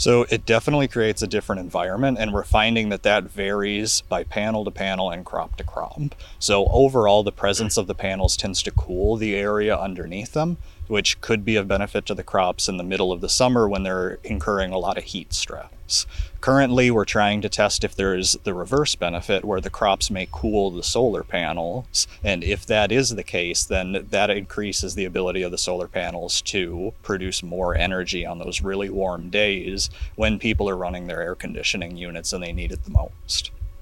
So it definitely creates a different environment, and we're finding that that varies by panel to panel and crop to crop. So overall, the presence of the panels tends to cool the area underneath them, which could be of benefit to the crops in the middle of the summer when they're incurring a lot of heat stress. Currently, we're trying to test if there's the reverse benefit where the crops may cool the solar panels. And if that is the case, then that increases the ability of the solar panels to produce more energy on those really warm days when people are running their air conditioning units and they need it the most.